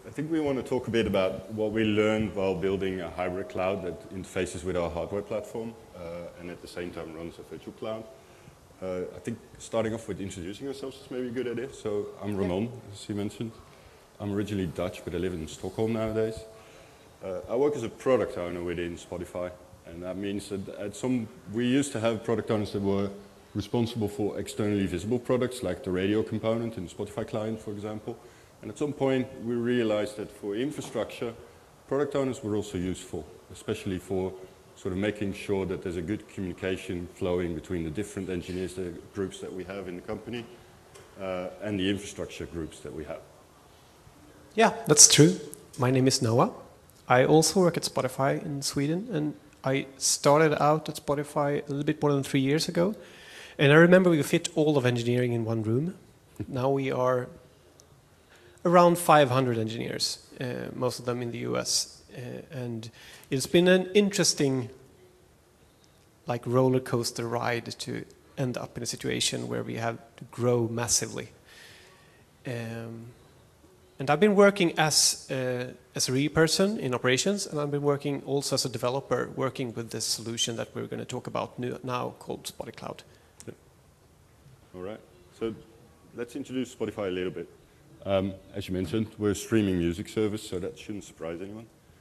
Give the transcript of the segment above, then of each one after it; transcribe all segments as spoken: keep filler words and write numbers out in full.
I think we want to talk a bit about what we learned while building a hybrid cloud that interfaces with our hardware platform uh, and at the same time runs a virtual cloud. Uh, I think starting off with introducing ourselves is maybe a good idea. So I'm Ramon, as you mentioned. I'm originally Dutch, but I live in Stockholm nowadays. Uh, I work as a product owner within Spotify, and that means that at some, we used to have product owners that were responsible for externally visible products, like the radio component in the Spotify client, for example. And at some point, we realized that for infrastructure, product owners were also useful, especially for sort of making sure that there's a good communication flowing between the different engineers the groups that we have in the company uh, and the infrastructure groups that we have. Yeah, that's true. My name is Noah. I also work at Spotify in Sweden, and I started out at Spotify a little bit more than three years ago. And I remember we fit all of engineering in one room. Now we are around five hundred engineers, uh, most of them in the U S. Uh, and it's been an interesting, like, roller coaster ride to end up in a situation where we have to grow massively. Um, and I've been working as uh, as a R E person in operations, and I've been working also as a developer, working with this solution that we're going to talk about now called SpotiCloud. Yeah. All right. So let's introduce Spotify a little bit. Um, as you mentioned, we're a streaming music service, so that shouldn't surprise anyone.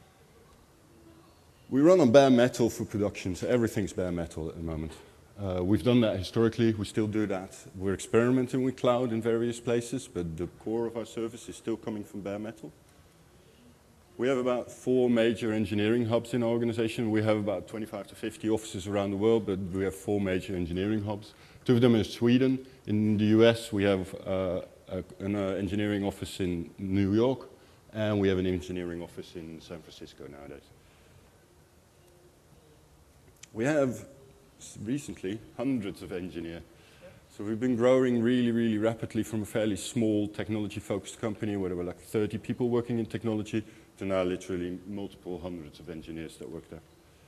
We run on bare metal for production, so everything's bare metal at the moment. Uh, we've done that historically, we still do that. We're experimenting with cloud in various places, but the core of our service is still coming from bare metal. We have about four major engineering hubs in our organization. We have about twenty-five to fifty offices around the world, but we have four major engineering hubs. Two of them are in Sweden. In the U S, we have uh, a, an uh, engineering office in New York, and we have an engineering office in San Francisco nowadays. We have recently hundreds of engineers. So we've been growing really, really rapidly from a fairly small technology-focused company where there were like thirty people working in technology to now literally multiple hundreds of engineers that work there.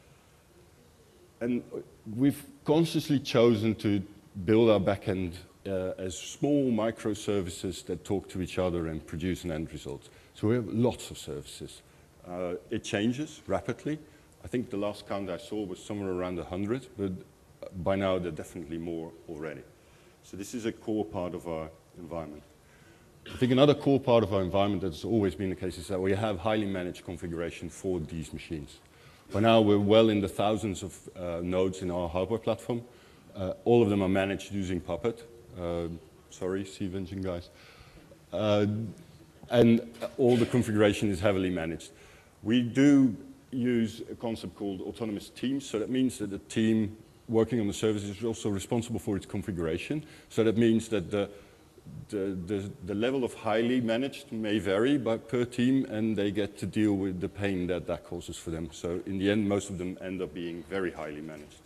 And we've consciously chosen to build our backend uh, as small microservices that talk to each other and produce an end result. So we have lots of services. Uh, it changes rapidly. I think the last count I saw was somewhere around one hundred, but by now there are definitely more already. So this is a core part of our environment. I think another core part of our environment that's always been the case is that we have highly managed configuration for these machines. By now we're well in the thousands of uh, nodes in our hardware platform. Uh, all of them are managed using Puppet. Uh, sorry, Steve Engine guys. Uh, and all the configuration is heavily managed. We do use a concept called autonomous teams. So that means that the team working on the service is also responsible for its configuration. So that means that the, the, the, the level of highly managed may vary by, per team, and they get to deal with the pain that that causes for them. So in the end, most of them end up being very highly managed.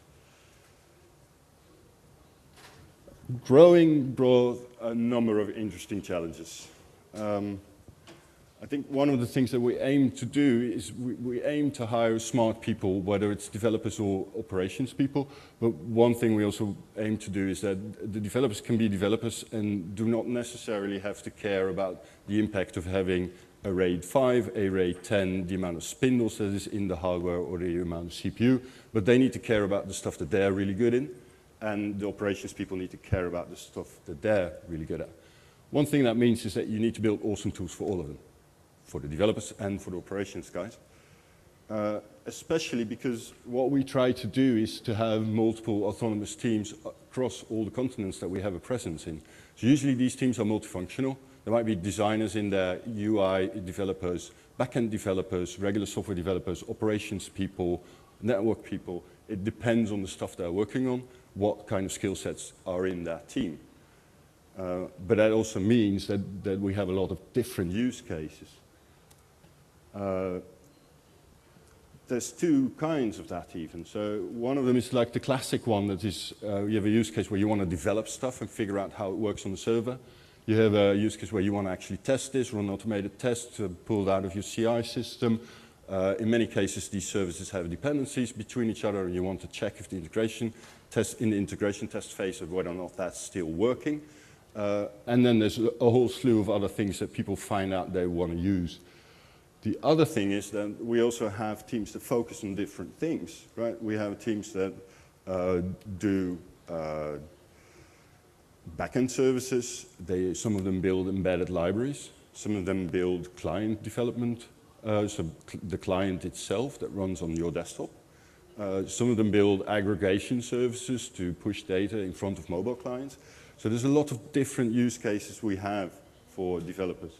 Growing brought a number of interesting challenges. Um, I think one of the things that we aim to do is we, we aim to hire smart people, whether it's developers or operations people. But one thing we also aim to do is that the developers can be developers and do not necessarily have to care about the impact of having a RAID five, a RAID ten, the amount of spindles that is in the hardware or the amount of C P U. But they need to care about the stuff that they're really good in. And the operations people need to care about the stuff that they're really good at. One thing that means is that you need to build awesome tools for all of them, for the developers and for the operations guys. Uh, especially because what we try to do is to have multiple autonomous teams across all the continents that we have a presence in. So usually these teams are multifunctional. There might be designers in there, U I developers, backend developers, regular software developers, operations people, network people. It depends on the stuff they're working on, what kind of skill sets are in that team. Uh, but that also means that, that we have a lot of different use cases. Uh, there's two kinds of that even. So one of them is like the classic one that is, uh, you have a use case where you want to develop stuff and figure out how it works on the server. You have a use case where you want to actually test this, run automated tests, uh, pull it out of your C I system. Uh, in many cases, these services have dependencies between each other, and you want to check if the integration test, in the integration test phase, of whether or not that's still working. Uh, and then there's a whole slew of other things that people find out they want to use. The other thing is that we also have teams that focus on different things, right? We have teams that uh, do uh, backend services. They, some of them build embedded libraries. Some of them build client development, uh, so cl the client itself that runs on your desktop. Uh, some of them build aggregation services to push data in front of mobile clients. So there's a lot of different use cases we have for developers.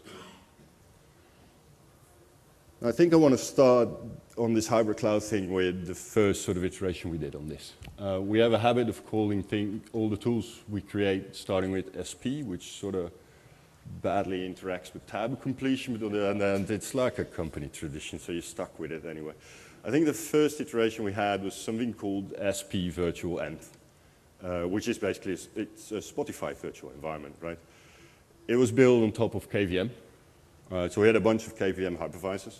I think I want to start on this hybrid cloud thing with the first sort of iteration we did on this. Uh, we have a habit of calling thing, all the tools we create starting with S P, which sort of badly interacts with tab completion, but on the other hand, it's like a company tradition, so you're stuck with it anyway. I think the first iteration we had was something called S P Virtual Env, uh, which is basically, it's a Spotify virtual environment, right? It was built on top of K V M. Uh, so we had a bunch of K V M hypervisors.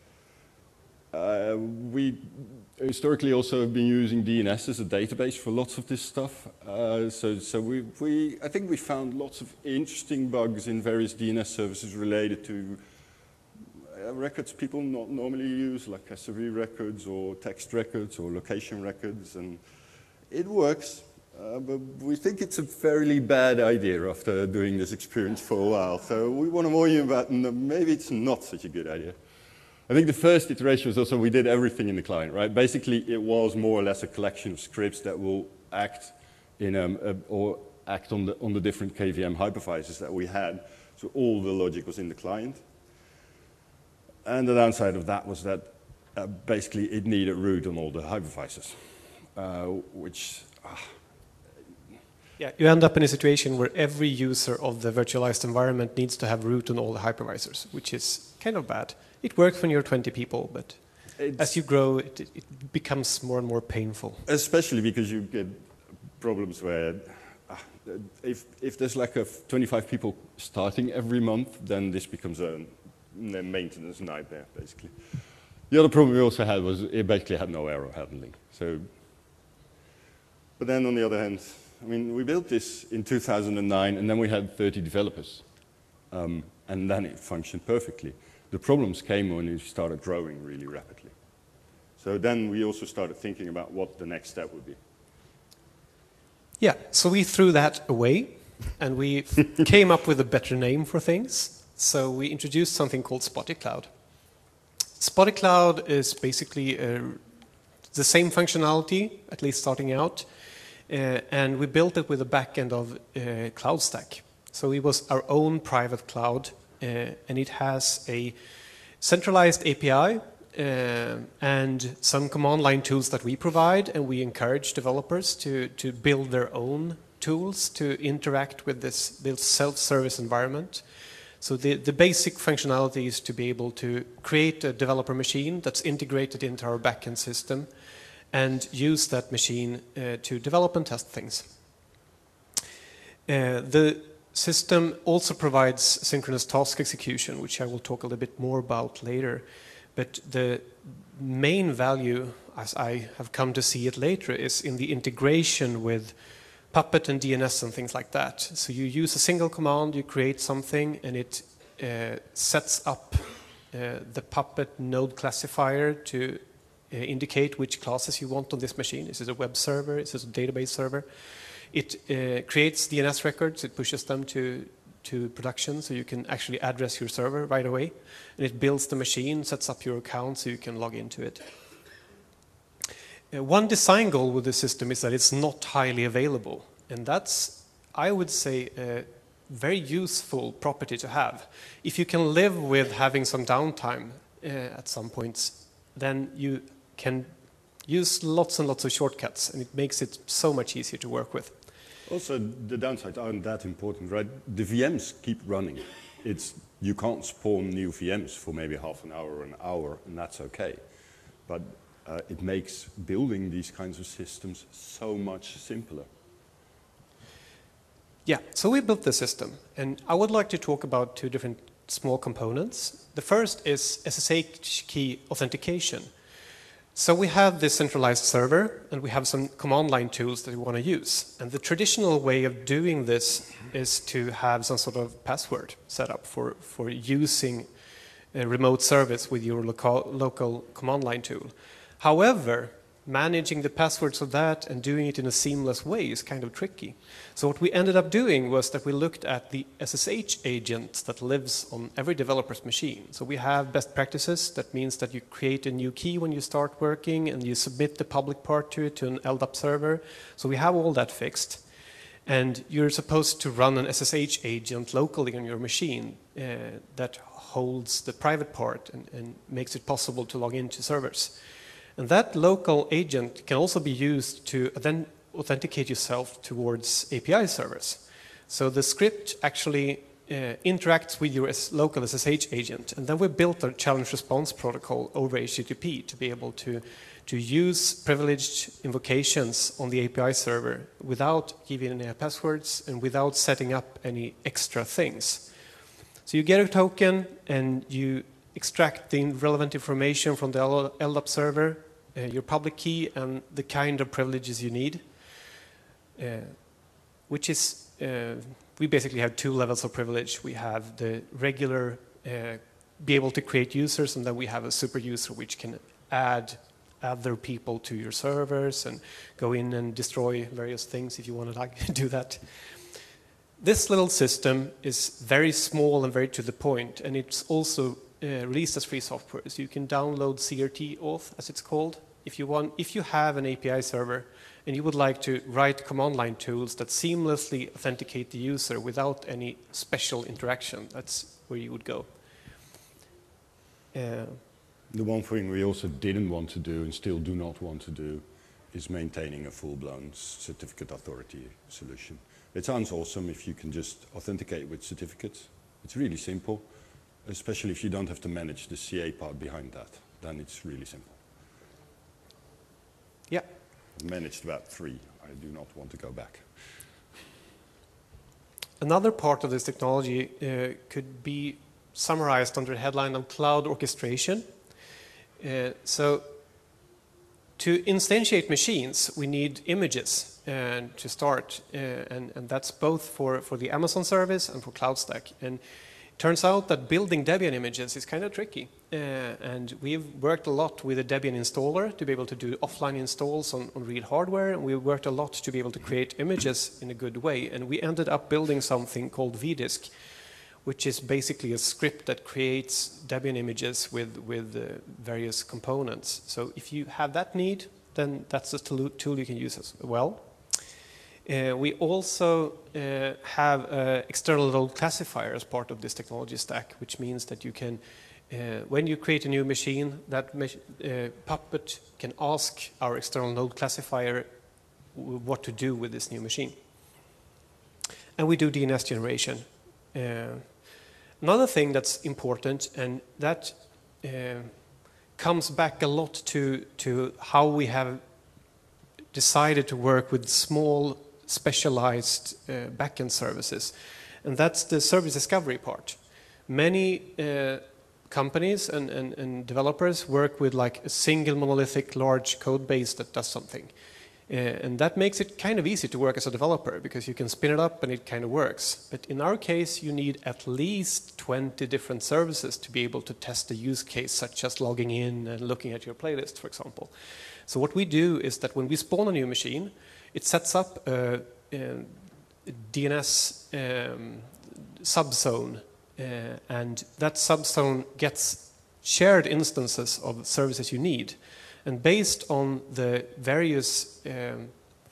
Uh, we historically also have been using D N S as a database for lots of this stuff. Uh, so so we, we, I think we found lots of interesting bugs in various D N S services related to uh, records people not normally use, like S R V records or text records or location records. And it works, uh, but we think it's a fairly bad idea after doing this experience for a while. So we want to warn you about maybe it's not such a good idea. I think the first iteration was also we did everything in the client, right? Basically, it was more or less a collection of scripts that will act in um, a, or act on the on the different K V M hypervisors that we had. So all the logic was in the client. And the downside of that was that uh, basically it needed root on all the hypervisors, uh, which. Ah. Yeah, you end up in a situation where every user of the virtualized environment needs to have root on all the hypervisors, which is kind of bad. It works when you're twenty people, but it's, as you grow, it, it becomes more and more painful. Especially because you get problems where uh, if, if there's like a twenty-five people starting every month, then this becomes a, a maintenance nightmare, basically. The other problem we also had was it basically had no error handling. So, but then on the other hand, I mean, we built this in two thousand nine, and then we had thirty developers, um, and then it functioned perfectly. The problems came when it started growing really rapidly. So then we also started thinking about what the next step would be. Yeah, so we threw that away, and we came up with a better name for things. So we introduced something called Spotty Cloud. Spotty Cloud is basically uh, the same functionality, at least starting out, uh, and we built it with a backend of uh, CloudStack. So it was our own private cloud. Uh, and it has a centralized A P I uh, and some command line tools that we provide, and we encourage developers to, to build their own tools to interact with this, this self-service environment. So the, the basic functionality is to be able to create a developer machine that's integrated into our backend system and use that machine uh, to develop and test things. Uh, the system also provides synchronous task execution, which I will talk a little bit more about later. But the main value, as I have come to see it later, is in the integration with Puppet and D N S and things like that. So you use a single command, you create something, and it uh, sets up uh, the Puppet node classifier to uh, indicate which classes you want on this machine. Is it a web server? Is it a database server? It uh, creates D N S records, it pushes them to, to production so you can actually address your server right away. And it builds the machine, sets up your account so you can log into it. Uh, one design goal with the system is that it's not highly available. And that's, I would say, a very useful property to have. If you can live with having some downtime uh, at some points, then you can use lots and lots of shortcuts, and it makes it so much easier to work with. Also, the downsides aren't that important, right? The V Ms keep running. It's, you can't spawn new V Ms for maybe half an hour or an hour, and that's okay. But uh, it makes building these kinds of systems so much simpler. Yeah, so we built the system, and I would like to talk about two different small components. The first is S S H key authentication. So we have this centralized server, and we have some command line tools that we want to use. And the traditional way of doing this is to have some sort of password set up for, for using a remote service with your local, local command line tool. However, managing the passwords of that and doing it in a seamless way is kind of tricky. So what we ended up doing was that we looked at the S S H agent that lives on every developer's machine. So we have best practices. That means that you create a new key when you start working and you submit the public part to it to an L D A P server. So we have all that fixed. And you're supposed to run an S S H agent locally on your machine uh, that holds the private part and, and makes it possible to log into servers. And that local agent can also be used to then authenticate yourself towards A P I servers. So the script actually uh, interacts with your local S S H agent. And then we built a challenge response protocol over H T T P to be able to, to use privileged invocations on the A P I server without giving any passwords and without setting up any extra things. So you get a token and you extract the relevant information from the L D A P server, uh, your public key, and the kind of privileges you need, uh, which is, uh, we basically have two levels of privilege. We have the regular, uh, be able to create users, and then we have a super user which can add other people to your servers and go in and destroy various things if you want to like do that. This little system is very small and very to the point, and it's also Uh, released as free software, so you can download C R T auth, as it's called. If you want, if you have an A P I server and you would like to write command line tools that seamlessly authenticate the user without any special interaction, that's where you would go. Uh, the one thing we also didn't want to do and still do not want to do is maintaining a full-blown certificate authority solution. It sounds awesome if you can just authenticate with certificates. It's really simple. Especially if you don't have to manage the C A part behind that, then it's really simple. Yeah. I've managed about three. I do not want to go back. Another part of this technology uh, could be summarized under the headline of cloud orchestration. Uh, so to instantiate machines, we need images uh, to start, uh, and, and that's both for, for the Amazon service and for CloudStack. And turns out that building Debian images is kind of tricky, uh, and we've worked a lot with a Debian installer to be able to do offline installs on, on real hardware, and we've worked a lot to be able to create images in a good way, and we ended up building something called vDisk, which is basically a script that creates Debian images with, with uh, various components. So if you have that need, then that's a tool you can use as well. Uh, we also uh, have an external load classifier as part of this technology stack, which means that you can, uh, when you create a new machine, that uh, Puppet can ask our external node classifier what to do with this new machine. And we do D N S generation. Uh, another thing that's important, and that uh, comes back a lot to, to how we have decided to work with small specialized uh, backend services, and that's the service discovery part. Many uh, companies and, and, and developers work with like a single monolithic large code base that does something, uh, and that makes it kind of easy to work as a developer because you can spin it up and it kind of works. But in our case, you need at least twenty different services to be able to test a use case, such as logging in and looking at your playlist, for example. So what we do is that when we spawn a new machine, it sets up a, a D N S um, subzone, uh, and that subzone gets shared instances of services you need. And based on the various um,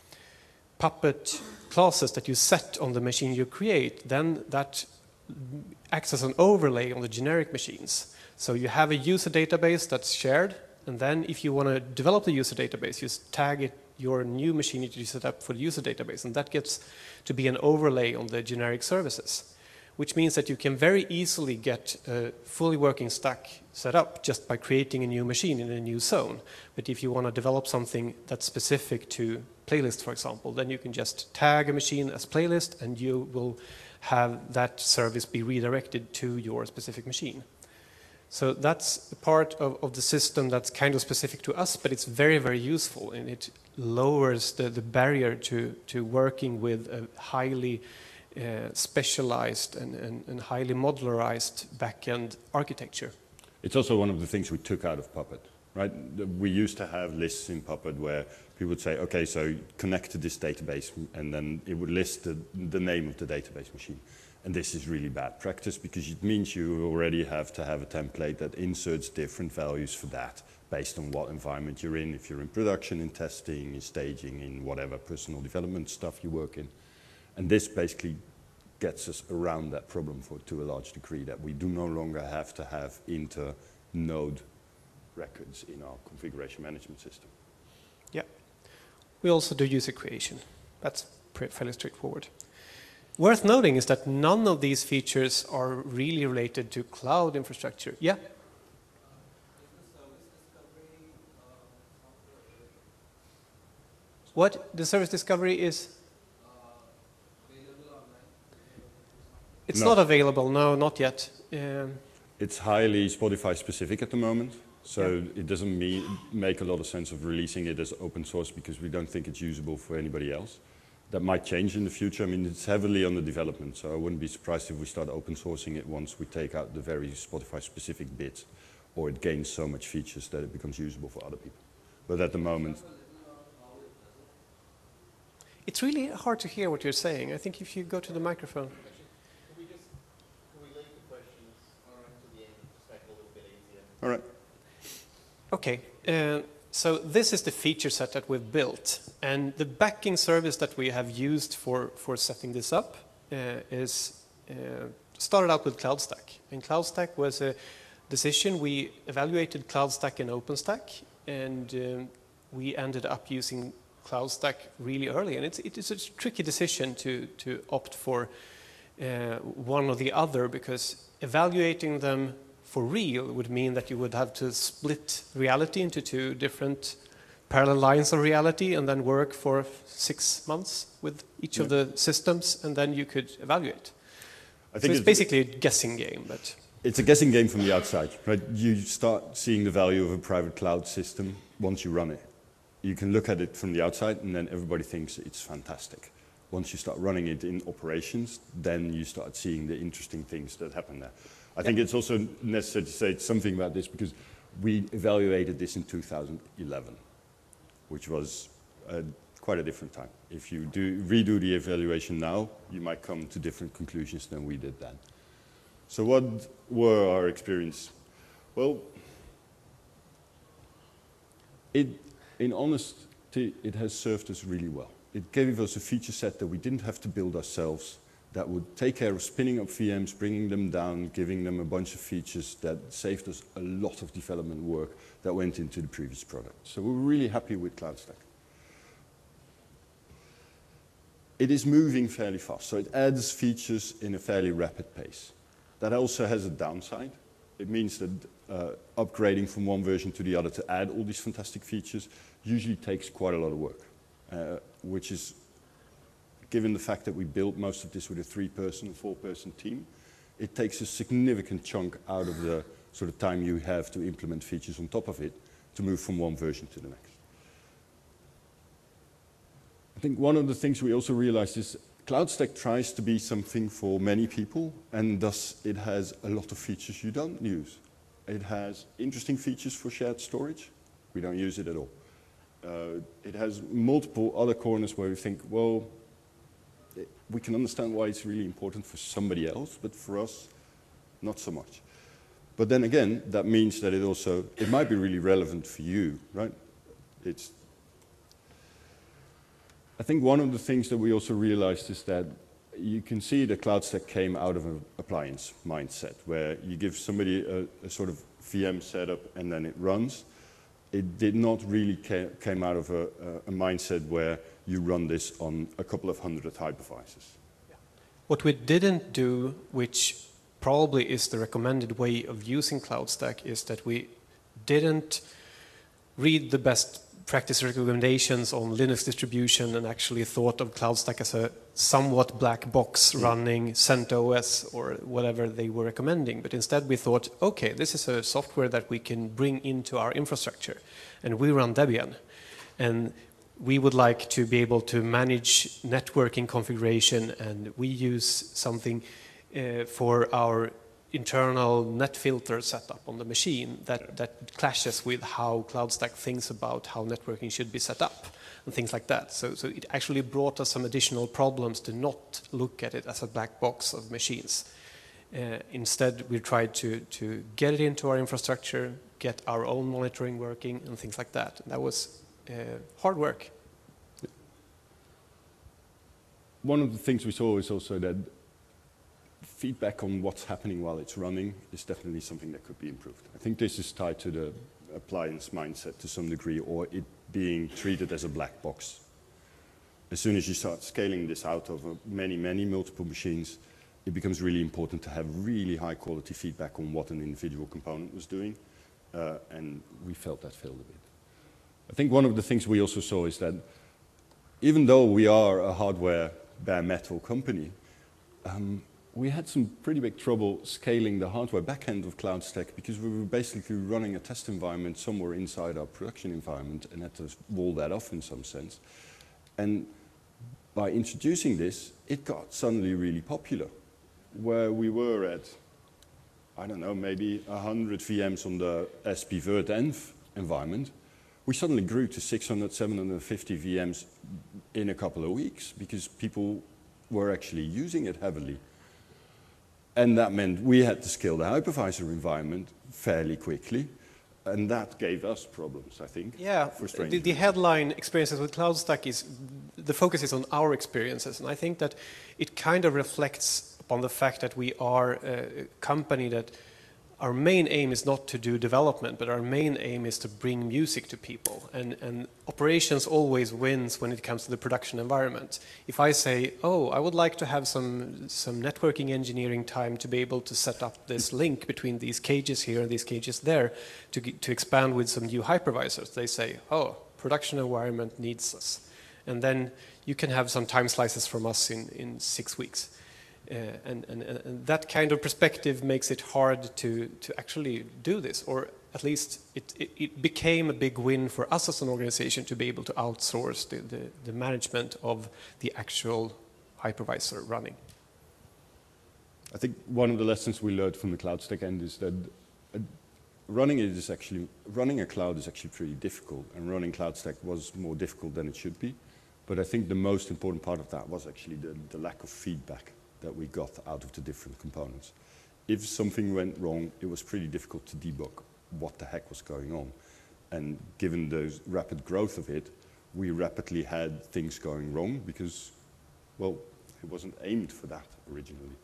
Puppet classes that you set on the machine you create, then that acts as an overlay on the generic machines. So you have a user database that's shared, and then if you want to develop the user database, you tag it your new machine that you set up for the user database, and that gets to be an overlay on the generic services, which means that you can very easily get a fully working stack set up just by creating a new machine in a new zone. But if you want to develop something that's specific to playlist, for example, then you can just tag a machine as playlist, and you will have that service be redirected to your specific machine. So that's a part of, of the system that's kind of specific to us, but it's very, very useful, and it lowers the, the barrier to, to working with a highly uh, specialized and, and, and highly modularized backend architecture. It's also one of the things we took out of Puppet, right? We used to have lists in Puppet where people would say, okay, so connect to this database, and then it would list the, the name of the database machine. And this is really bad practice because it means you already have to have a template that inserts different values for that based on what environment you're in. If you're in production, in testing, in staging, in whatever personal development stuff you work in. And this basically gets us around that problem for, to a large degree, that we do no longer have to have inter-node records in our configuration management system. Yeah. We also do user creation. That's fairly straightforward. Worth noting is that none of these features are really related to cloud infrastructure. Yeah? What? The service discovery is? It's No. not available, no, not yet. Um, It's highly Spotify specific at the moment, so Yeah. it doesn't mean, make a lot of sense of releasing it as open source because we don't think it's usable for anybody else. That might change in the future. I mean, it's heavily under development, so I wouldn't be surprised if we start open sourcing it once we take out the very Spotify specific bits, or it gains so much features that it becomes usable for other people. But at the moment, it's really hard to hear what you're saying. I think if you go to the microphone. Can we just, can we leave the questions to the end, just make it a little bit easier? all right. Okay, uh, so this is the feature set that we've built. And the backing service that we have used for, for setting this up uh, is uh, started out with CloudStack. And CloudStack was a decision. We evaluated CloudStack and OpenStack, and um, we ended up using CloudStack really early. And it's, it is a tricky decision to, to opt for uh, one or the other, because evaluating them for real would mean that you would have to split reality into two different parallel lines of reality and then work for six months with each Yeah. of the systems, and then you could evaluate. I So think it's basically a guessing game, but it's a guessing game from the outside, right? You start seeing the value of a private cloud system once you run it. You can look at it from the outside and then everybody thinks it's fantastic. Once you start running it in operations, then you start seeing the interesting things that happen there. I think it's also necessary to say something about this because we evaluated this in two thousand eleven, which was uh, quite a different time. If you do redo the evaluation now, you might come to different conclusions than we did then. So what were our experience? Well, it, in honesty, it has served us really well. It gave us a feature set that we didn't have to build ourselves, that would take care of spinning up V Ms, bringing them down, giving them a bunch of features that saved us a lot of development work that went into the previous product. So we're really happy with CloudStack. It is moving fairly fast, so it adds features in a fairly rapid pace. That also has a downside. It means that uh, upgrading from one version to the other to add all these fantastic features usually takes quite a lot of work, uh, which is, given the fact that we built most of this with a three-person, four-person team, it takes a significant chunk out of the sort of time you have to implement features on top of it to move from one version to the next. I think one of the things we also realized is CloudStack tries to be something for many people, and thus it has a lot of features you don't use. It has interesting features for shared storage. We don't use it at all. Uh, it has multiple other corners where we think, well, it, we can understand why it's really important for somebody else, but for us, not so much. But then again, that means that it also, it might be really relevant for you, right? It's, I think one of the things that we also realized is that you can see that CloudStack came out of an appliance mindset, where you give somebody a, a sort of V M setup and then it runs. It did not really ca came out of a, a, a mindset where you run this on a couple of hundred hypervisors. what we didn't do, which probably is the recommended way of using CloudStack, is that we didn't read the best practice recommendations on Linux distribution and actually thought of CloudStack as a somewhat black box running CentOS or whatever they were recommending. But instead we thought, okay, this is a software that we can bring into our infrastructure. And we run Debian. And we would like to be able to manage networking configuration, and we use something uh, for our internal net filter setup on the machine that, that clashes with how CloudStack thinks about how networking should be set up and things like that. So, so it actually brought us some additional problems to not look at it as a black box of machines. Uh, instead, we tried to, to get it into our infrastructure, get our own monitoring working and things like that. And that was uh, hard work. One of the things we saw is also that feedback on what's happening while it's running is definitely something that could be improved. I think this is tied to the appliance mindset to some degree, or it being treated as a black box. As soon as you start scaling this out over many, many multiple machines, it becomes really important to have really high quality feedback on what an individual component was doing, uh, and we felt that failed a bit. I think one of the things we also saw is that even though we are a hardware bare metal company, um, we had some pretty big trouble scaling the hardware backend of CloudStack because we were basically running a test environment somewhere inside our production environment and had to wall that off in some sense. And by introducing this, it got suddenly really popular, where we were at, I don't know, maybe one hundred V Ms on the S P Vert Env environment. We suddenly grew to six hundred, seven hundred fifty V Ms in a couple of weeks because people were actually using it heavily. And that meant we had to scale the hypervisor environment fairly quickly, and that gave us problems, I think. Yeah, for strange the, the headline experiences with CloudStack is, the focus is on our experiences, and I think that it kind of reflects upon the fact that we are a company that our main aim is not to do development, but our main aim is to bring music to people. And, and operations always wins when it comes to the production environment. If I say, oh, I would like to have some, some networking engineering time to be able to set up this link between these cages here and these cages there to, to expand with some new hypervisors, they say, oh, production environment needs us. And then you can have some time slices from us in, in six weeks. Uh, and, and, and that kind of perspective makes it hard to, to actually do this, or at least it, it, it became a big win for us as an organization to be able to outsource the, the, the management of the actual hypervisor running. I think one of the lessons we learned from the CloudStack end is that uh, running it is actually, running a cloud is actually pretty difficult, and running CloudStack was more difficult than it should be. But I think the most important part of that was actually the, the lack of feedback that we got out of the different components. If something went wrong, it was pretty difficult to debug what the heck was going on. And given the rapid growth of it, we rapidly had things going wrong because, well, it wasn't aimed for that originally.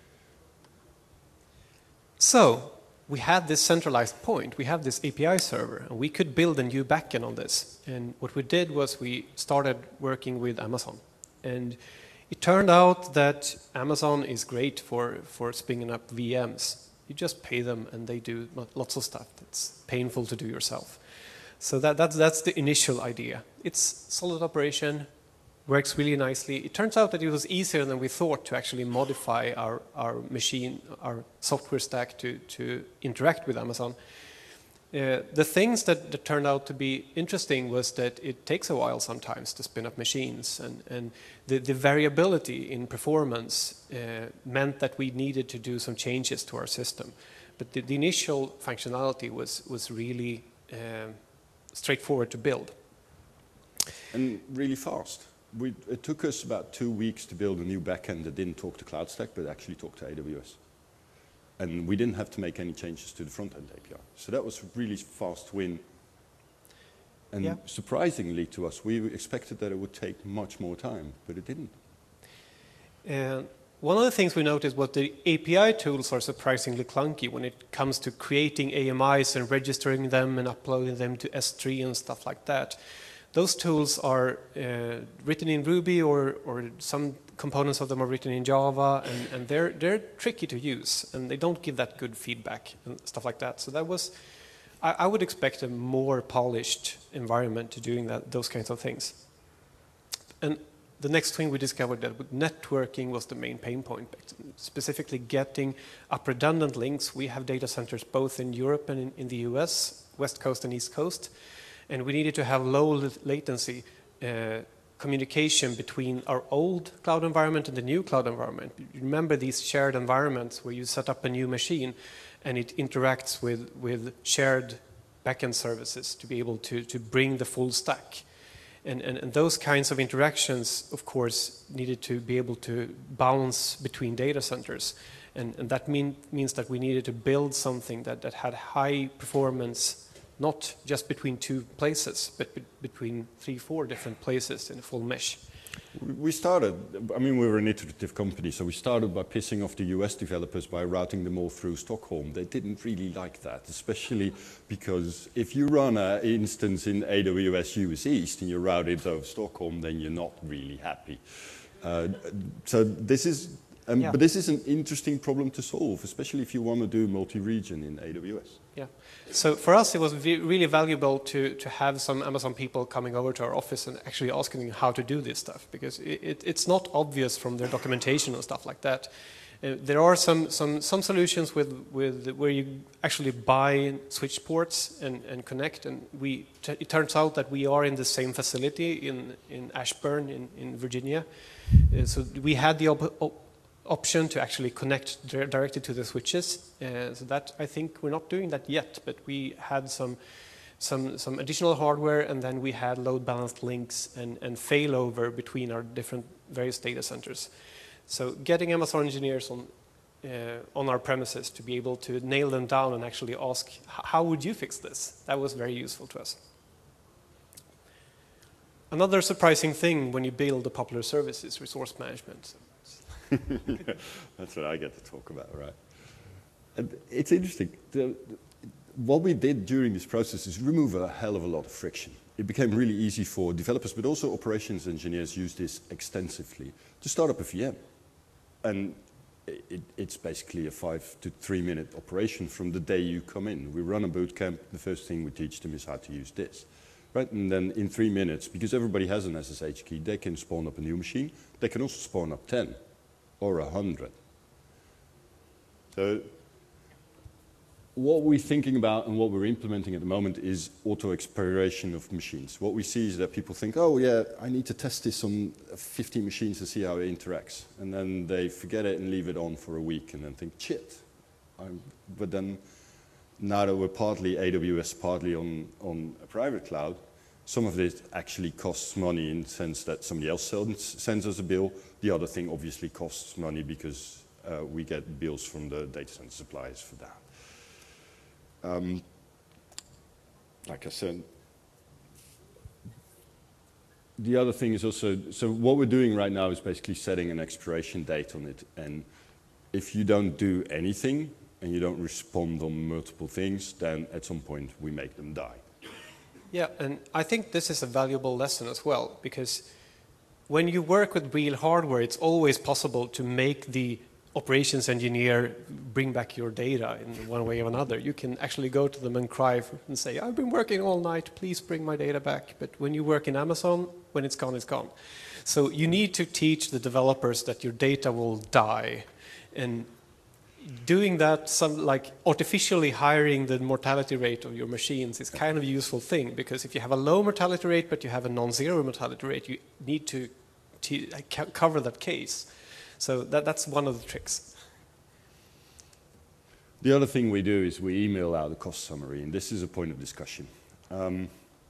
So, we had this centralized point, we have this A P I server, and we could build a new backend on this. And what we did was we started working with Amazon. And it turned out that Amazon is great for, for spinning up V Ms. You just pay them and they do lots of stuff that's painful to do yourself. So that, that's, that's the initial idea. It's solid operation, works really nicely. It turns out that it was easier than we thought to actually modify our, our machine, our software stack to, to interact with Amazon. Uh, the things that, that turned out to be interesting was that it takes a while sometimes to spin up machines, and, and the, the variability in performance uh, meant that we needed to do some changes to our system. But the, the initial functionality was, was really uh, straightforward to build. And really fast. We, it took us about two weeks to build a new backend that didn't talk to CloudStack, but actually talked to A W S. And we didn't have to make any changes to the front-end A P I. So that was a really fast win. And yeah. Surprisingly to us, we expected that it would take much more time, but it didn't. And one of the things we noticed was the A P I tools are surprisingly clunky when it comes to creating A M Is and registering them and uploading them to S three and stuff like that. Those tools are uh, written in Ruby, or, or some components of them are written in Java, and, and they're, they're tricky to use, and they don't give that good feedback and stuff like that. So that was, I, I would expect a more polished environment to doing that, those kinds of things. And the next thing we discovered that networking was the main pain point, specifically getting up redundant links. We have data centers both in Europe and in, in the U S, West Coast and East Coast. And we needed to have low latency uh, communication between our old cloud environment and the new cloud environment. You remember these shared environments where you set up a new machine and it interacts with, with shared backend services to be able to, to bring the full stack. And, and, and those kinds of interactions, of course, needed to be able to bounce between data centers. And, and that mean, means that we needed to build something that, that had high performance, not just between two places, but be between three, four different places in a full mesh. We started, I mean, we were an iterative company, so we started by pissing off the U S developers by routing them all through Stockholm. They didn't really like that, especially because if you run an instance in A W S U S East and you route it over Stockholm, then you're not really happy. Uh, so this is, um, yeah. but this is an interesting problem to solve, especially if you want to do multi-region in A W S. Yeah. So for us, it was really valuable to, to have some Amazon people coming over to our office and actually asking how to do this stuff, because it, it, it's not obvious from their documentation and stuff like that. Uh, there are some, some, some solutions with, with where you actually buy switch ports and, and connect, and we t it turns out that we are in the same facility in, in Ashburn in, in Virginia. Uh, so we had the op op option to actually connect directly to the switches. Uh, so that, I think, we're not doing that yet, but we had some, some, some additional hardware, and then we had load balanced links and, and failover between our different various data centers. So getting Amazon engineers on, uh, on our premises to be able to nail them down and actually ask, how would you fix this? That was very useful to us. Another surprising thing when you build a popular service is resource management. That's what I get to talk about, right? And it's interesting. The, the, what we did during this process is remove a hell of a lot of friction. It became really easy for developers, but also operations engineers use this extensively to start up a V M. And it, it's basically a five to three minute operation from the day you come in. We run a boot camp. The first thing we teach them is how to use this. Right? And then in three minutes, because everybody has an S S H key, they can spawn up a new machine. They can also spawn up ten. Or a hundred. So what we're thinking about and what we're implementing at the moment is auto-exploration of machines. What we see is that people think, oh yeah, I need to test this on fifty machines to see how it interacts. And then they forget it and leave it on for a week and then think, shit. I'm, but then now that we're partly A W S, partly on, on a private cloud, some of it actually costs money in the sense that somebody else sends, sends us a bill. The other thing obviously costs money because uh, we get bills from the data center suppliers for that. Um, like I said, the other thing is also, so what we're doing right now is basically setting an expiration date on it. And if you don't do anything and you don't respond on multiple things, then at some point we make them die. Yeah, and I think this is a valuable lesson as well, because when you work with real hardware, it's always possible to make the operations engineer bring back your data in one way or another. You can actually go to them and cry and say, I've been working all night, please bring my data back. But when you work in Amazon, when it's gone, it's gone. So you need to teach the developers that your data will die. And doing that, some like artificially hiring the mortality rate of your machines is kind of a useful thing, because if you have a low mortality rate but you have a non-zero mortality rate, you need to, to cover that case. So that, that's one of the tricks. The other thing we do is we email out a cost summary, and this is a point of discussion. Um,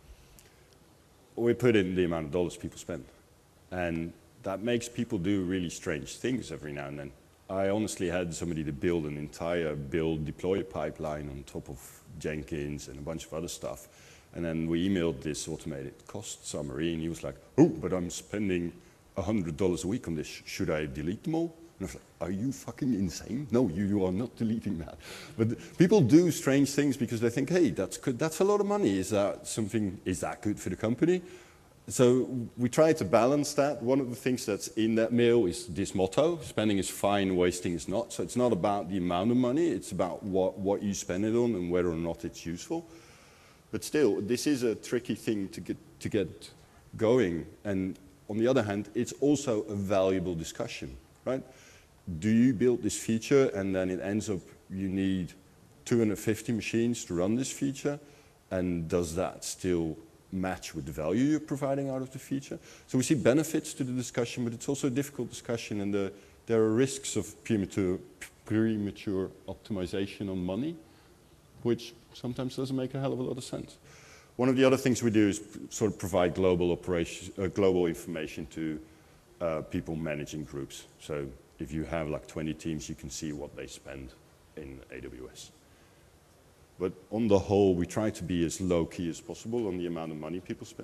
we put in the amount of dollars people spend, and that makes people do really strange things every now and then. I honestly had somebody to build an entire build deploy pipeline on top of Jenkins and a bunch of other stuff. And then we emailed this automated cost summary, and he was like, oh, but I'm spending one hundred dollars a week on this. Should I delete them all? And I was like, are you fucking insane? No, you, you are not deleting that. But people do strange things because they think, hey, that's good. That's a lot of money. Is that something, is that good for the company? So we try to balance that. One of the things that's in that mail is this motto: spending is fine, wasting is not. So it's not about the amount of money, it's about what, what you spend it on and whether or not it's useful. But still, this is a tricky thing to get, to get going. And on the other hand, it's also a valuable discussion, right? Do you build this feature and then it ends up you need two hundred fifty machines to run this feature? And does that still match with the value you're providing out of the feature. So we see benefits to the discussion, but it's also a difficult discussion, and the, there are risks of premature, premature optimization on money, which sometimes doesn't make a hell of a lot of sense. One of the other things we do is sort of provide global operations, uh, global information to uh, people managing groups. So if you have like twenty teams, you can see what they spend in A W S. But on the whole, we try to be as low-key as possible on the amount of money people spend.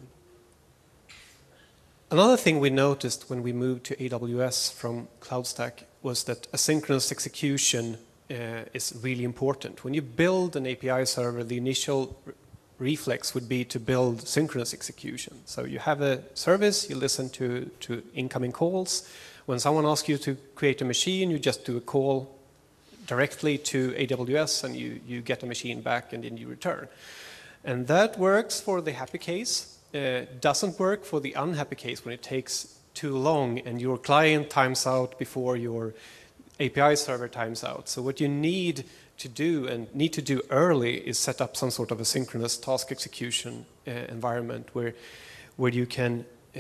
Another thing we noticed when we moved to A W S from CloudStack was that asynchronous execution uh, is really important. When you build an A P I server, the initial re reflex would be to build synchronous execution. So you have a service, you listen to, to incoming calls. When someone asks you to create a machine, you just do a call directly to A W S, and you, you get a machine back, and then you return. And that works for the happy case. Uh, doesn't work for the unhappy case when it takes too long and your client times out before your A P I server times out. So what you need to do and need to do early is set up some sort of a synchronous task execution uh, environment where, where you can uh,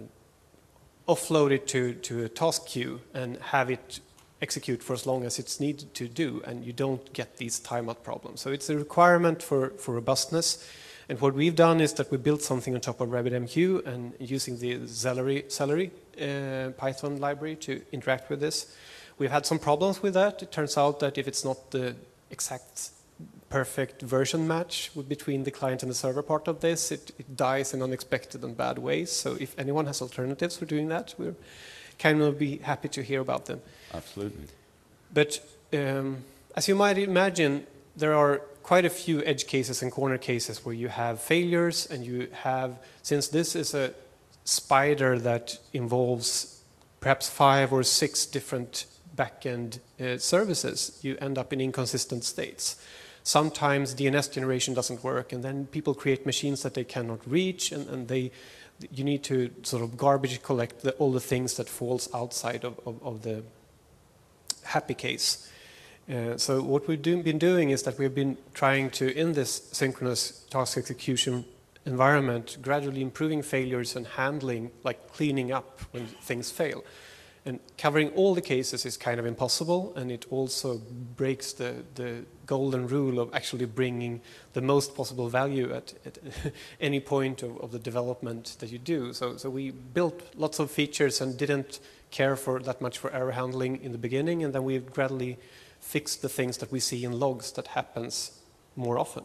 offload it to, to a task queue and have it execute for as long as it's needed to do, and you don't get these timeout problems. So it's a requirement for, for robustness. And what we've done is that we built something on top of RabbitMQ and using the Celery, Celery uh, Python library to interact with this. We've had some problems with that. It turns out that if it's not the exact perfect version match between the client and the server part of this, it, it dies in unexpected and bad ways. So if anyone has alternatives for doing that, we're kind of be happy to hear about them. Absolutely. But um, as you might imagine, there are quite a few edge cases and corner cases where you have failures, and you have, since this is a spider that involves perhaps five or six different backend uh, services, you end up in inconsistent states. Sometimes D N S generation doesn't work, and then people create machines that they cannot reach, and, and they, you need to sort of garbage collect the, all the things that falls outside of, of, of the happy case. Uh, so what we've do, been doing is that we've been trying to, in this synchronous task execution environment, gradually improving failures and handling, like cleaning up when things fail. And covering all the cases is kind of impossible, and it also breaks the, the golden rule of actually bringing the most possible value at, at any point of, of the development that you do. So, so we built lots of features and didn't care for that much for error handling in the beginning, and then we've gradually fix the things that we see in logs that happens more often.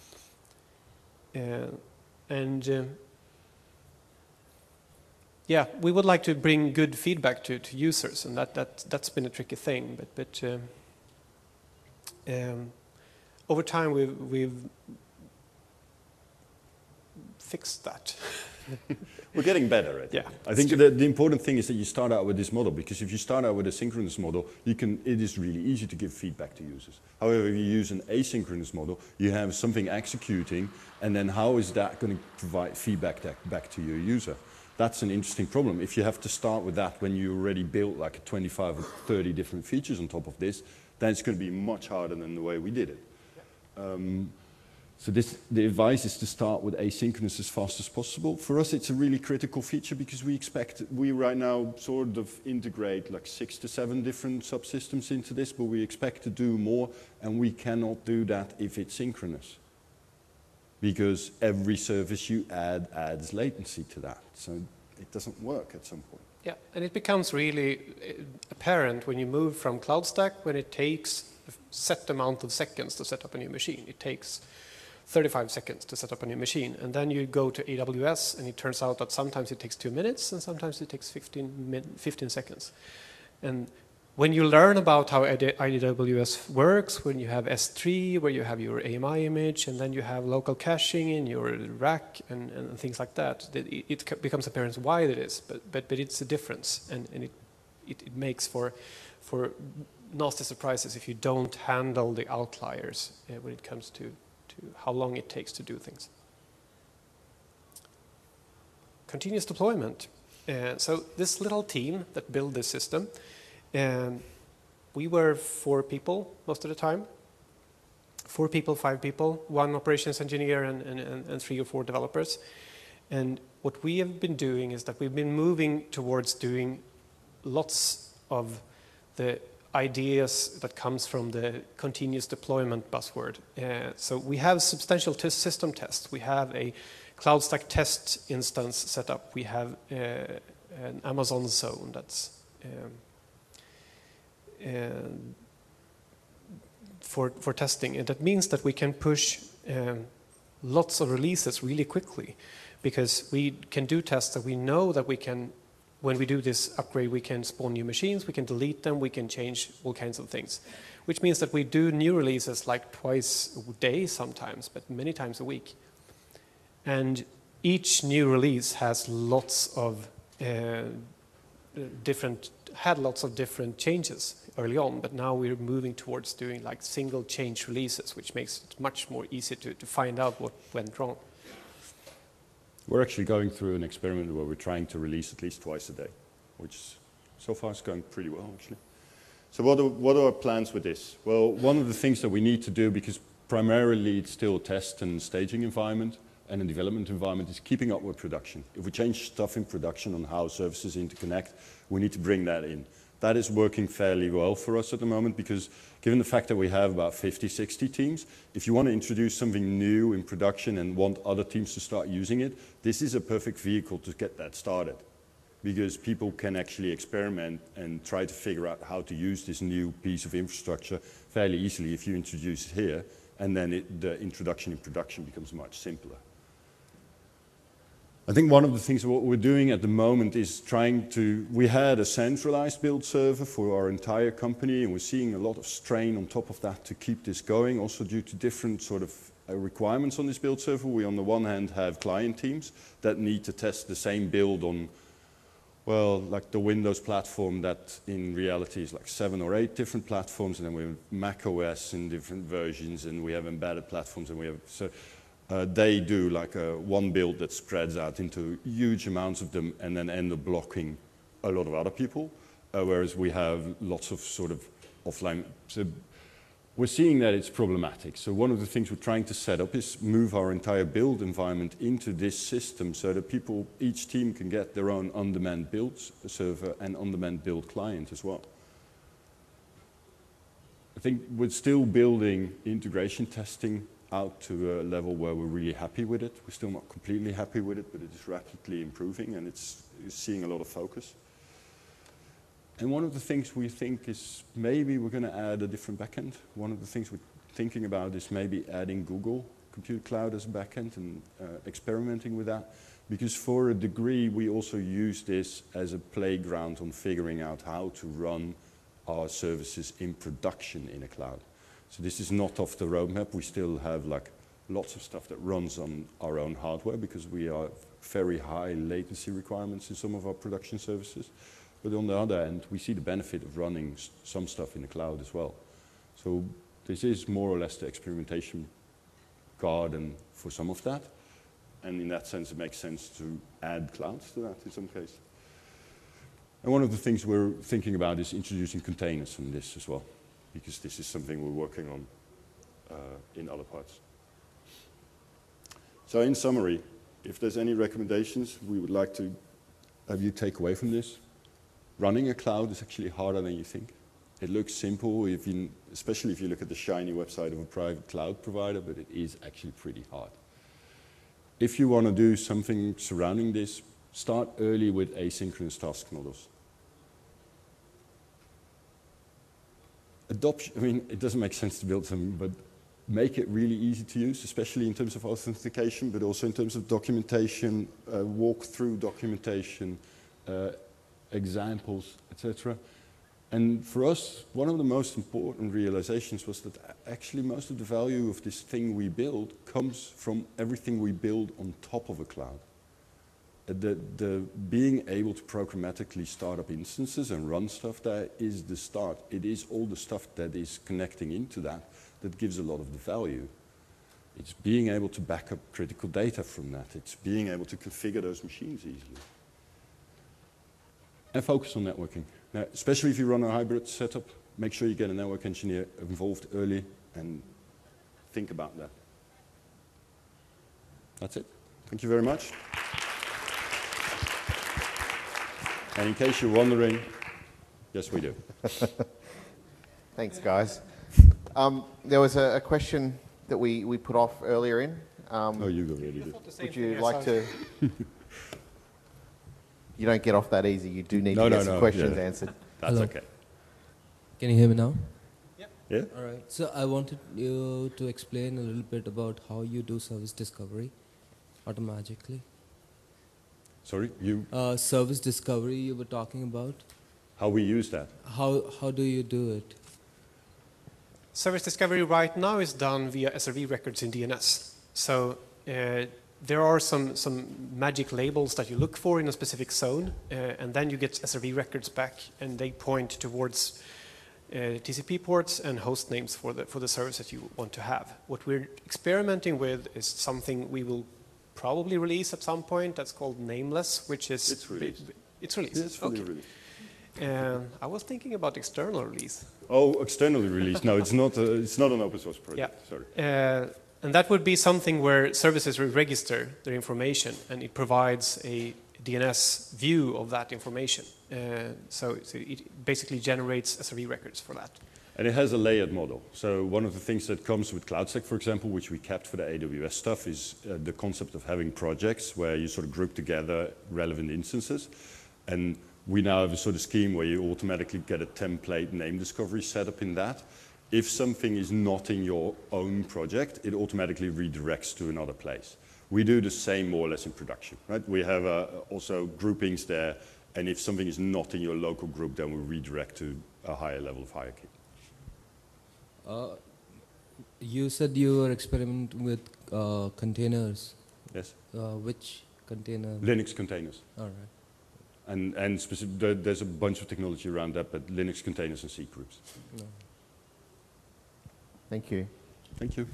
Uh, and uh, yeah, we would like to bring good feedback to, to users, and that, that, that's been a tricky thing. But, but um, um, over time, we've, we've fixed that. We're getting better at it. Yeah, I think the, the important thing is that you start out with this model, because if you start out with a synchronous model, you can, it is really easy to give feedback to users. However, if you use an asynchronous model, you have something executing, and then how is that going to provide feedback back to your user? That's an interesting problem. If you have to start with that when you already built like twenty-five or thirty different features on top of this, then it's going to be much harder than the way we did it. Um, So this, the advice is to start with asynchronous as fast as possible. For us, it's a really critical feature because we expect, we right now sort of integrate like six to seven different subsystems into this, but we expect to do more, and we cannot do that if it's synchronous. Because every service you add adds latency to that. So it doesn't work at some point. Yeah, and it becomes really apparent when you move from CloudStack, when it takes a set amount of seconds to set up a new machine. It takes thirty-five seconds to set up a new machine, and then you go to A W S, and it turns out that sometimes it takes two minutes, and sometimes it takes fifteen seconds. And when you learn about how A W S works, when you have S three, where you have your A M I image, and then you have local caching in your rack, and, and things like that, it, it becomes apparent why it is, but, but, but it's a difference, and, and it, it, it makes for, for nasty surprises if you don't handle the outliers uh, when it comes to how long it takes to do things. Continuous deployment. Uh, so this little team that built this system, um, we were four people most of the time. four people, five people, one operations engineer and, and, and three or four developers. And what we have been doing is that we've been moving towards doing lots of the ideas that comes from the continuous deployment buzzword. Uh, so we have substantial test system tests. We have a Cloud Stack test instance set up. We have uh, an Amazon zone that's um, uh, for, for testing. And that means that we can push um, lots of releases really quickly, because we can do tests that we know that we can, when we do this upgrade, we can spawn new machines, we can delete them, we can change all kinds of things. Which means that we do new releases like twice a day sometimes, but many times a week. And each new release has lots of uh, different, had lots of different changes early on, but now we're moving towards doing like single change releases, which makes it much more easy to, to find out what went wrong. We're actually going through an experiment where we're trying to release at least twice a day, which so far is going pretty well, actually. So what are, what are our plans with this? Well, one of the things that we need to do, because primarily it's still a test and staging environment and a development environment, is keeping up with production. If we change stuff in production on how services interconnect, we need to bring that in. That is working fairly well for us at the moment, because given the fact that we have about fifty, sixty teams, if you want to introduce something new in production and want other teams to start using it, this is a perfect vehicle to get that started. Because people can actually experiment and try to figure out how to use this new piece of infrastructure fairly easily if you introduce it here, and then it, the introduction in production becomes much simpler. I think one of the things what we're doing at the moment is trying to, we had a centralized build server for our entire company, and we're seeing a lot of strain on top of that to keep this going, also due to different sort of uh, requirements on this build server. We on the one hand have client teams that need to test the same build on, well, like the Windows platform that in reality is like seven or eight different platforms, and then we have Mac O S in different versions, and we have embedded platforms, and we have, so uh, they do like a one build that spreads out into huge amounts of them and then end up blocking a lot of other people, uh, whereas we have lots of sort of offline. So we're seeing that it's problematic. So one of the things we're trying to set up is move our entire build environment into this system so that people, each team can get their own on-demand build server and on-demand build client as well. I think we're still building integration testing out to a level where we're really happy with it. We're still not completely happy with it, but it is rapidly improving, and it's, it's seeing a lot of focus. And one of the things we think is maybe we're going to add a different backend. One of the things we're thinking about is maybe adding Google Compute Cloud as a backend and uh, experimenting with that. Because for a degree, we also use this as a playground on figuring out how to run our services in production in a cloud. So this is not off the roadmap. We still have like lots of stuff that runs on our own hardware because we have very high latency requirements in some of our production services. But on the other hand, we see the benefit of running some stuff in the cloud as well. So this is more or less the experimentation garden for some of that. And in that sense, it makes sense to add clouds to that in some case. And one of the things we're thinking about is introducing containers on this as well, because this is something we're working on uh, in other parts. So in summary, if there's any recommendations we would like to have you take away from this, running a cloud is actually harder than you think. It looks simple, if you, especially if you look at the shiny website of a private cloud provider, but it is actually pretty hard. If you want to do something surrounding this, start early with asynchronous task models. Adoption, I mean, it doesn't make sense to build something, but make it really easy to use, especially in terms of authentication, but also in terms of documentation, uh, walk-through documentation, uh, examples, et cetera. And for us, one of the most important realizations was that actually most of the value of this thing we build comes from everything we build on top of a cloud. The, the being able to programmatically start up instances and run stuff there is the start. It is all the stuff that is connecting into that that gives a lot of the value. It's being able to back up critical data from that. It's being able to configure those machines easily. And focus on networking. Now, especially if you run a hybrid setup, make sure you get a network engineer involved early and think about that. That's it. Thank you very much. And in case you're wondering, yes, we do. Thanks, guys. Um, there was a, a question that we, we put off earlier in. Um, Oh, you go really do. would you like to... You don't get off that easy. You do need No, to get no, some no, questions yeah. answered. That's Hello. okay. Can you hear me now? Yeah? All right. So I wanted you to explain a little bit about how you do service discovery automatically. Sorry, you, Uh, service discovery you were talking about. how we use that. How how do you do it? Service discovery right now is done via S R V records in D N S. So uh, there are some, some magic labels that you look for in a specific zone, uh, and then you get S R V records back, and they point towards uh, T C P ports and host names for the, for the service that you want to have. What we're experimenting with is something we will probably release at some point that's called Nameless, which is... It's released. It's released. It's fully Okay. released. Um, I was thinking about external release. Oh, externally released. No, it's not, a, it's not an open source project. Yeah. Sorry. Uh, and that would be something where services will register their information, and it provides a D N S view of that information. Uh, so, so it basically generates S R V records for that. And it has a layered model. So one of the things that comes with CloudStack, for example, which we kept for the A W S stuff, is uh, the concept of having projects where you sort of group together relevant instances. And we now have a sort of scheme where you automatically get a template name discovery set up in that. If something is not in your own project, it automatically redirects to another place. We do the same more or less in production, right? We have uh, also groupings there, and if something is not in your local group, then we redirect to a higher level of hierarchy. Uh, you said you were experimenting with uh, containers. Yes? Uh, which container? Linux containers. All right. And, and specific, there, there's a bunch of technology around that, but Linux containers and C groups. No. Thank you. Thank you.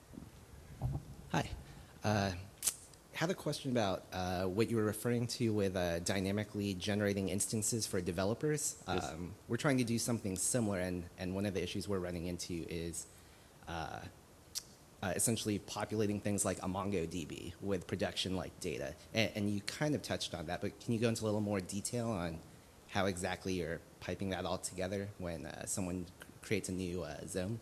Hi. Uh, had a question about uh, what you were referring to with uh, dynamically generating instances for developers. Yes. Um, we're trying to do something similar, and, and one of the issues we're running into is uh, uh, essentially populating things like a MongoDB with production-like data. And, and you kind of touched on that, but can you go into a little more detail on how exactly you're piping that all together when uh, someone creates a new uh, zone?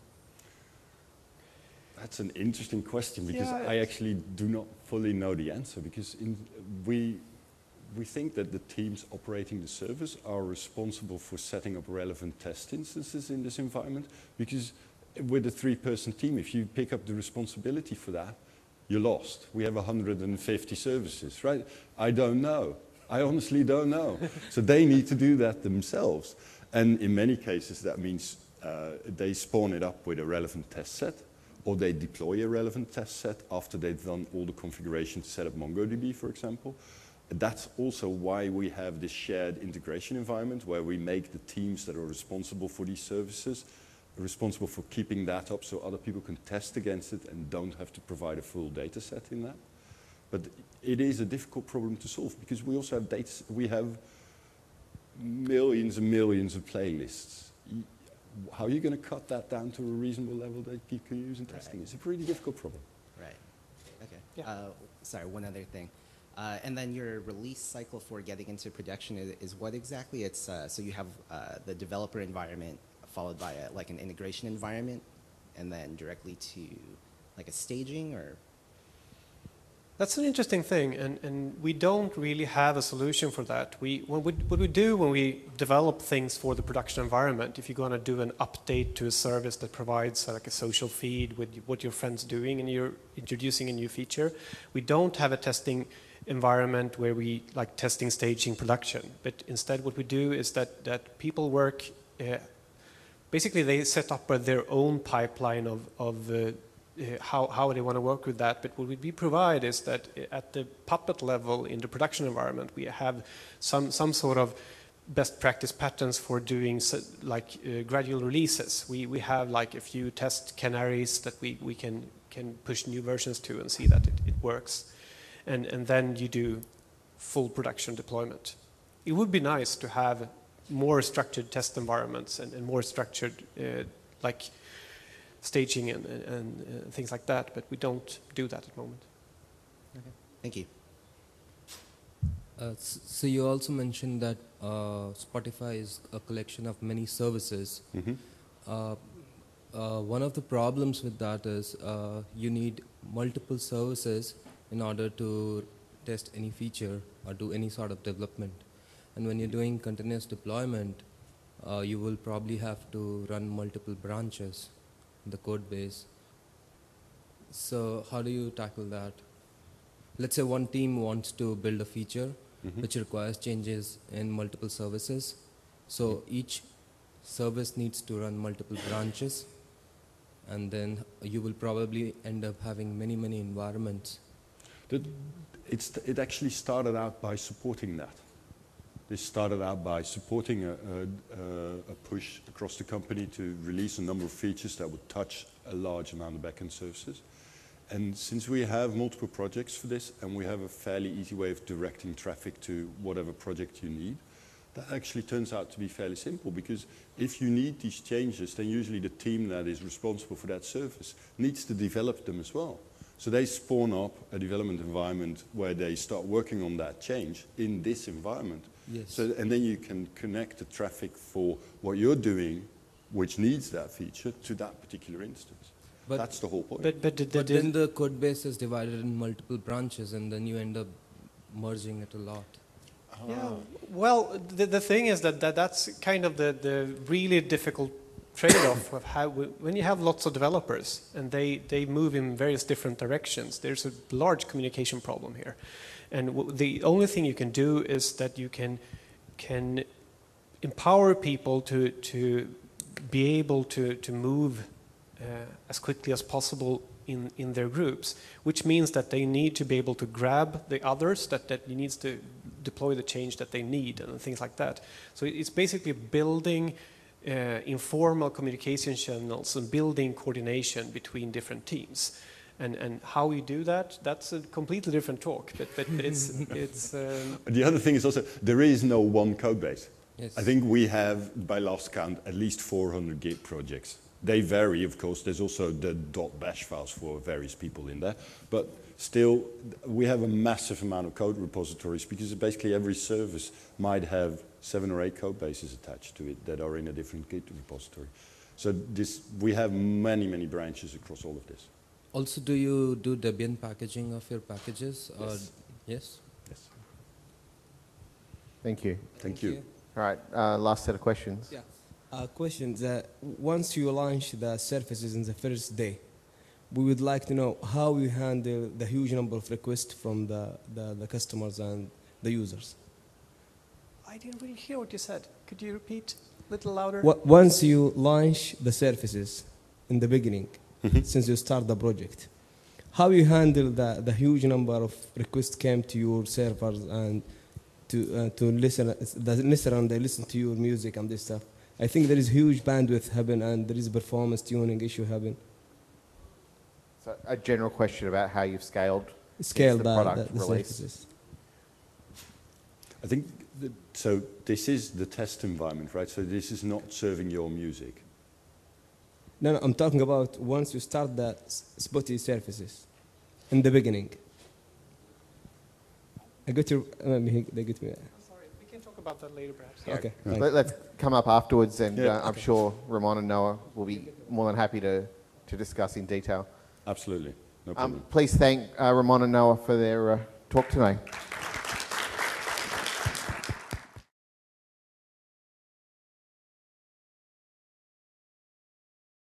That's an interesting question because Yeah, I actually do not fully know the answer because in, we, we think that the teams operating the service are responsible for setting up relevant test instances in this environment because with a three-person team, if you pick up the responsibility for that, you're lost. We have one hundred fifty services, right? I don't know. I honestly don't know. So they need to do that themselves. And in many cases, that means uh, they spawn it up with a relevant test set, or they deploy a relevant test set after they've done all the configuration to set up MongoDB, for example. That's also why we have this shared integration environment where we make the teams that are responsible for these services responsible for keeping that up so other people can test against it and don't have to provide a full data set in that. But it is a difficult problem to solve because we also have data, we have millions and millions of playlists. How are you going to cut that down to a reasonable level that people can use in testing? Right. It's a pretty difficult problem. Right. Okay. Yeah. Uh, sorry, one other thing. Uh, and then your release cycle for getting into production is, is what exactly? It's uh, so you have uh, the developer environment followed by a, like an integration environment, and then directly to like a staging, or? That's an interesting thing, and, and we don't really have a solution for that. We, what, we, what we do when we develop things for the production environment, if you're going to do an update to a service that provides uh, like a social feed with what your friend's doing and you're introducing a new feature, we don't have a testing environment where we like testing, staging, production. But instead what we do is that, that people work, uh, basically they set up uh, their own pipeline of, of uh, Uh, how, how they want to work with that. But what we provide is that at the Puppet level in the production environment, we have some, some sort of best practice patterns for doing so, like uh, gradual releases. We, we have like a few test canaries that we, we can, can push new versions to and see that it, it works. And, and then you do full production deployment. It would be nice to have more structured test environments and, and more structured uh, like staging and, and uh, things like that, but we don't do that at the moment. Thank you. Uh, s- so you also mentioned that uh, Spotify is a collection of many services. Mhm. Uh, uh, one of the problems with that is uh, you need multiple services in order to test any feature or do any sort of development. And when you're doing continuous deployment, uh, you will probably have to run multiple branches in the code base. So how do you tackle that? Let's say one team wants to build a feature Mhm. which requires changes in multiple services. So each service needs to run multiple branches, and then you will probably end up having many, many environments. The, it's, it actually started out by supporting that. This started out by supporting a, a, a push across the company to release a number of features that would touch a large amount of backend services. And since we have multiple projects for this, and we have a fairly easy way of directing traffic to whatever project you need, that actually turns out to be fairly simple, because if you need these changes, then usually the team that is responsible for that service needs to develop them as well. So they spawn up a development environment where they start working on that change in this environment. Yes. So, and then you can connect the traffic for what you're doing, which needs that feature, to that particular instance. But- That's the whole point. But, but, the, But the, then the code base is divided in multiple branches, and then you end up merging it a lot. yeah, well, the, the thing is that, that that's kind of the, the really difficult trade-off of how, we, when you have lots of developers and they, they move in various different directions, there's a large communication problem here. And w the only thing you can do is that you can, can empower people to, to be able to, to move uh, as quickly as possible in, in their groups, which means that they need to be able to grab the others, that, that he needs to deploy the change that they need and things like that. So it's basically building uh, informal communication channels and building coordination between different teams. And, and how we do that, that's a completely different talk, but, but, but it's, it's um, The other thing is also, there is no one code base. Yes. I think we have, by last count, at least four hundred Git projects. They vary, of course. There's also the .bash files for various people in there. But still, we have a massive amount of code repositories, because basically every service might have seven or eight code bases attached to it that are in a different Git repository. So this, we have many, many branches across all of this. Also, do you do Debian packaging of your packages? Or Yes. Yes? Yes. Thank you. Thank you. All right, uh, last set of questions. Yeah. Uh, question that once you launch the services in the first day, we would like to know how you handle the huge number of requests from the, the, the customers and the users. I didn't really hear what you said. Could you repeat a little louder? Wha- Once you launch the services in the beginning, since you start the project, how you handle the, the huge number of requests came to your servers and to, uh, to listen, the listener and they listen to your music and this stuff. I think there is huge bandwidth happen and there is performance tuning issue happen. So a general question about how you've scaled Scale the the, product the, the release. services. I think, that, so this is the test environment, right? So this is not serving your music. No, no, I'm talking about once you start the s- Spotify services in the beginning. I got your, uh, he- they get me. Sorry, we can talk about that later, perhaps. Yeah. Okay, Let, thanks. let's come up afterwards, and Yeah. uh, I'm sure Ramon and Noah will be more than happy to, to discuss in detail. Absolutely, no problem. Um, please thank uh, Ramon and Noah for their uh, talk tonight.